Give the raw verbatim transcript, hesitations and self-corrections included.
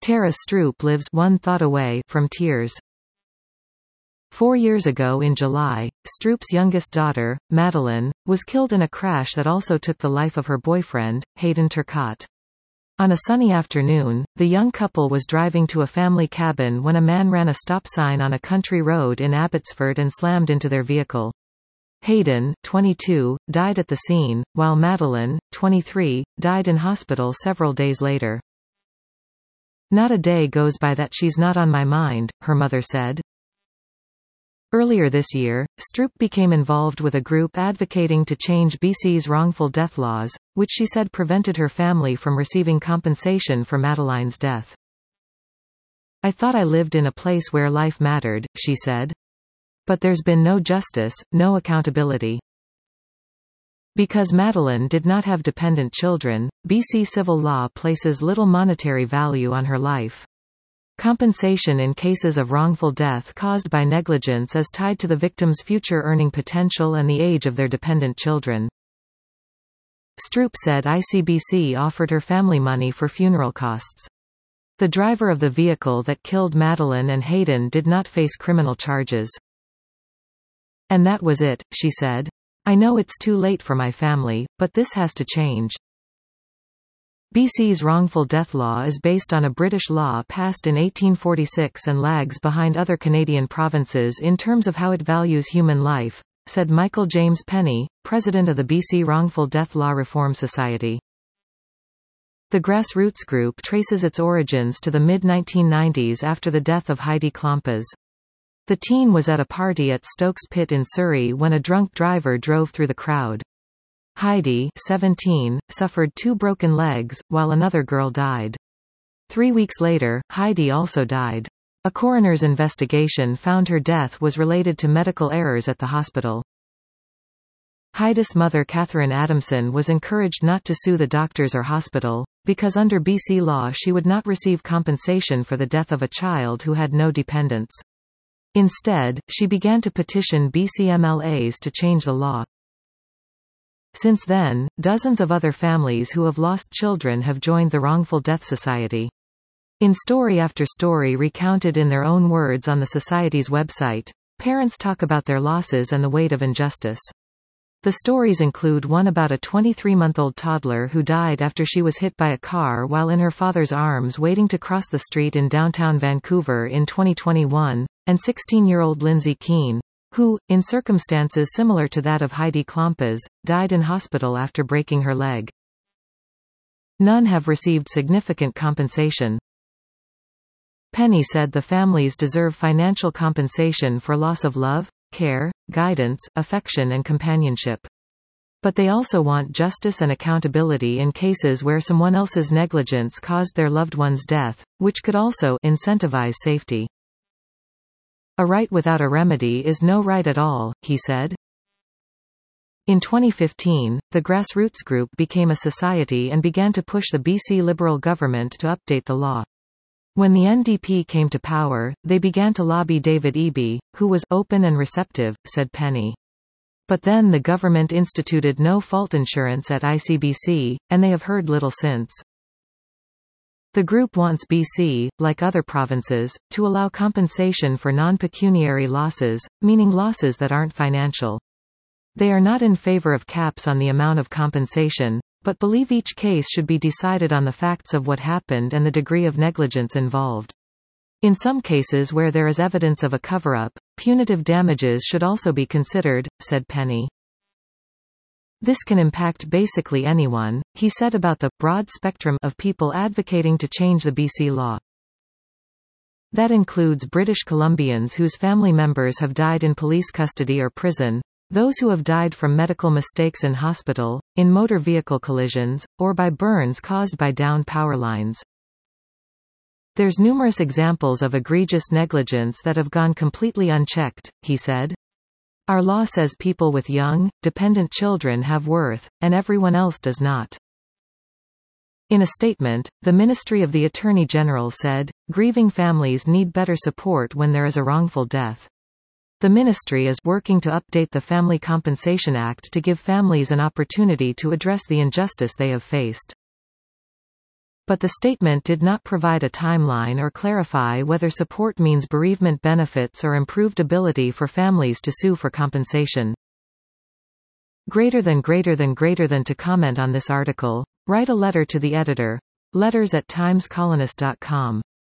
Tara Stroop lives one thought away from tears. Four years ago in July, Stroop's youngest daughter, Madeline, was killed in a crash that also took the life of her boyfriend, Hayden Turcotte. On a sunny afternoon, the young couple was driving to a family cabin when a man ran a stop sign on a country road in Abbotsford and slammed into their vehicle. Hayden, twenty-two, died at the scene, while Madeline, twenty-three, died in hospital several days later. "Not a day goes by that she's not on my mind," her mother said. Earlier this year, Stroop became involved with a group advocating to change B C's wrongful death laws, which she said prevented her family from receiving compensation for Madeline's death. "I thought I lived in a place where life mattered," she said. "But there's been no justice, no accountability." Because Madeline did not have dependent children, B C civil law places little monetary value on her life. Compensation in cases of wrongful death caused by negligence is tied to the victim's future earning potential and the age of their dependent children. Stroop said I C B C offered her family money for funeral costs. The driver of the vehicle that killed Madeline and Hayden did not face criminal charges. "And that was it," she said. "I know it's too late for my family, but this has to change." B C's wrongful death law is based on a British law passed in eighteen forty-six and lags behind other Canadian provinces in terms of how it values human life, said Michael James Penny, president of the B C Wrongful Death Law Reform Society. The grassroots group traces its origins to the mid nineteen nineties after the death of Heidi Klompers. The teen was at a party at Stokes Pit in Surrey when a drunk driver drove through the crowd. Heidi, seventeen, suffered two broken legs, while another girl died. Three weeks later, Heidi also died. A coroner's investigation found her death was related to medical errors at the hospital. Heidi's mother Catherine Adamson was encouraged not to sue the doctors or hospital, because under B C law she would not receive compensation for the death of a child who had no dependents. Instead, she began to petition B C M L As to change the law. Since then, dozens of other families who have lost children have joined the Wrongful Death Society. In story after story recounted in their own words on the Society's website, parents talk about their losses and the weight of injustice. The stories include one about a twenty-three-month-old toddler who died after she was hit by a car while in her father's arms waiting to cross the street in downtown Vancouver in twenty twenty-one, and sixteen-year-old Lindsay Keane, who, in circumstances similar to that of Heidi Klompers, died in hospital after breaking her leg. None have received significant compensation. Penny said the families deserve financial compensation for loss of love, care, guidance, affection and companionship. But they also want justice and accountability in cases where someone else's negligence caused their loved one's death, which could also incentivize safety. "A right without a remedy is no right at all," he said. In twenty fifteen, the grassroots group became a society and began to push the B C Liberal government to update the law. When the N D P came to power, they began to lobby David Eby, who was open and receptive, said Penny. But then the government instituted no-fault insurance at I C B C, and they have heard little since. The group wants B C, like other provinces, to allow compensation for non-pecuniary losses, meaning losses that aren't financial. They are not in favor of caps on the amount of compensation, but believe each case should be decided on the facts of what happened and the degree of negligence involved. In some cases where there is evidence of a cover-up, punitive damages should also be considered, said Penny. This can impact basically anyone, he said about the broad spectrum of people advocating to change the B C law. That includes British Columbians whose family members have died in police custody or prison, those who have died from medical mistakes in hospital, in motor vehicle collisions, or by burns caused by downed power lines. There's numerous examples of egregious negligence that have gone completely unchecked, he said. Our law says people with young, dependent children have worth, and everyone else does not. In a statement, the Ministry of the Attorney General said, grieving families need better support when there is a wrongful death. The ministry is working to update the Family Compensation Act to give families an opportunity to address the injustice they have faced. But the statement did not provide a timeline or clarify whether support means bereavement benefits or improved ability for families to sue for compensation. Greater than greater than greater than To comment on this article, write a letter to the editor. Letters at times colonist dot com